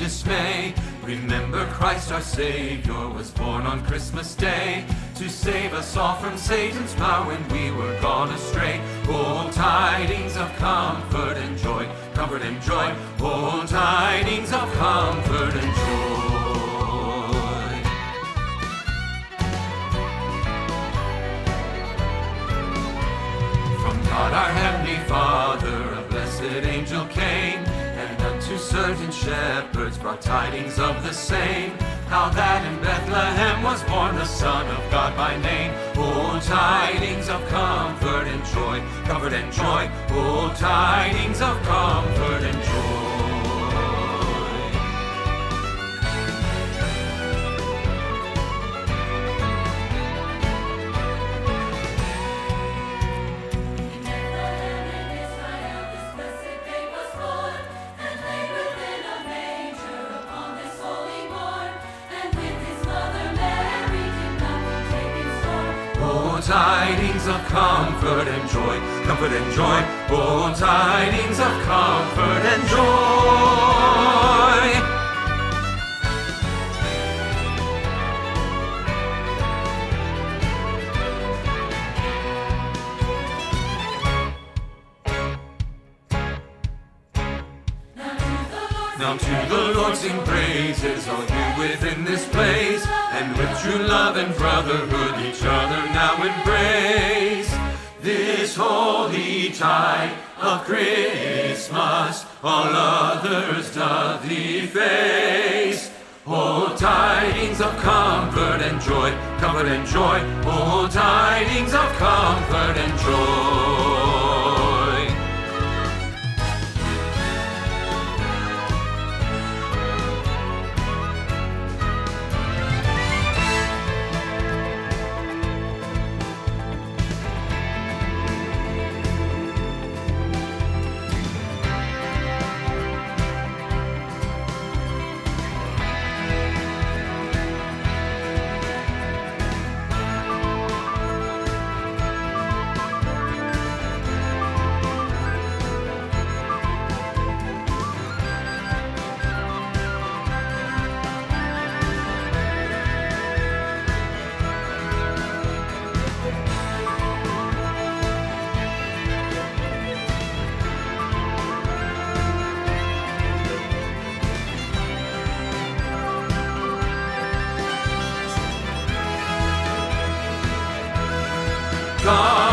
dismay. Remember Christ our Savior was born on Christmas Day to save us all from Satan's power when we were gone astray. Oh, tidings of comfort and joy, comfort and joy. Oh, tidings of comfort and joy. From God our Heavenly Father, a blessed angel came, and unto certain shepherds brought tidings of the same, how that in Bethlehem was born the Son of God by name. Oh, tidings of comfort and joy, comfort and joy. Oh, tidings of comfort and joy. Tidings of comfort and joy, comfort and joy. Oh, tidings of comfort and joy. Now to the Lord sing praises, all you within this place, and with true love and brotherhood each other now embrace. This holy tide of Christmas all others doth efface. Oh, tidings of comfort and joy, comfort and joy. Oh, tidings of comfort and joy. God